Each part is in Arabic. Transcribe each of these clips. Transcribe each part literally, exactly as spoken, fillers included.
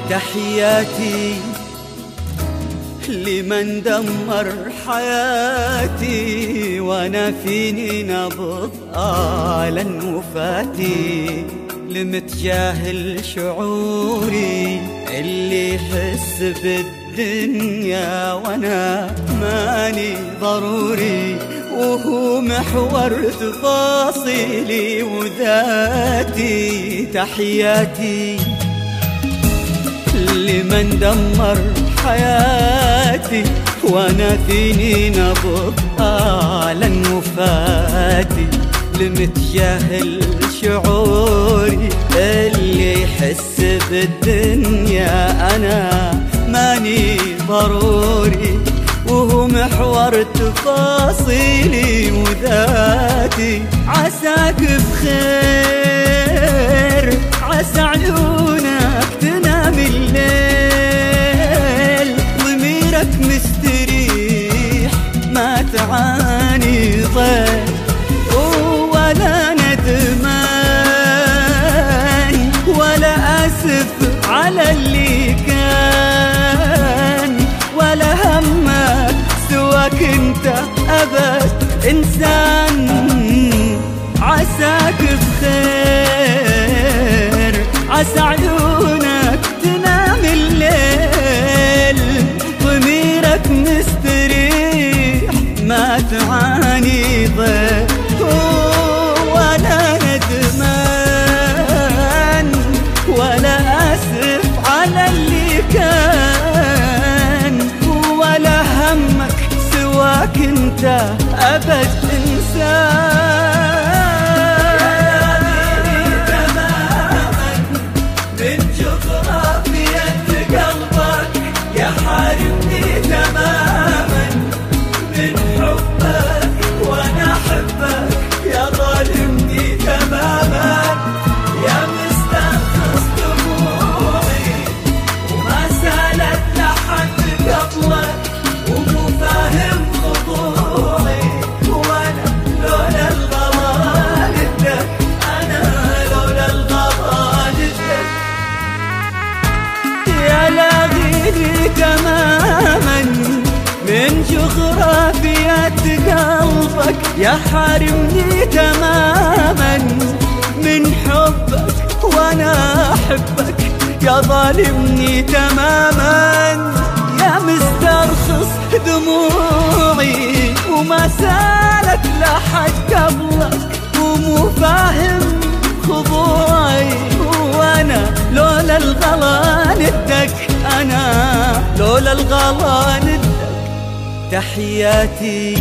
تحياتي لمن دمر حياتي وانا فيني نبض آلا وفاتي، لمتجاهل شعوري اللي يحس بالدنيا وانا ماني ضروري، وهو محور تفاصيلي وذاتي. تحياتي لمن دمر حياتي وانا فيني نبض آلا وفاتي، لمتجاهل شعوري اللي يحس بالدنيا انا ماني ضروري، وهو محور تفاصيلي وذاتي. عساك بخير، عسى عيونك تنام الليل، ضميرك مستريح ما تعاني ضيل ولا ندمان ولا أسف على اللي كان، ولا همك سواك انت أبد إنسان. عساك بخير، عسى عيونك تنام الليل، ضميرك مستريح ما تعاني ضيق ولا ندمان ولا أسف على اللي كان، ولا همك سواك انت أبد إنسان. تماما من جغرافية قلبك، يا حارمني تماما من حبك وانا احبك، يا ظالمني تماما، يا مسترخص دموعي وما سالت لحد قبلك، ومو فاهم خضوعي، وانا لولا الغلا ندك، أنا لولا الغلا ندك. تحياتي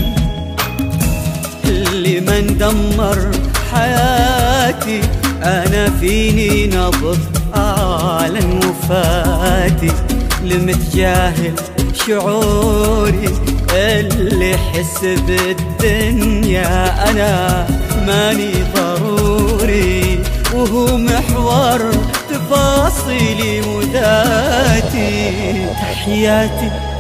لمن دمر حياتي، أنا فيني نبض آلا وفاتي، لمتجاهل شعوري اللي يحس بالدنيا أنا ماني ضروري، وهو محور تفاصيلي وذاتي. تحياتي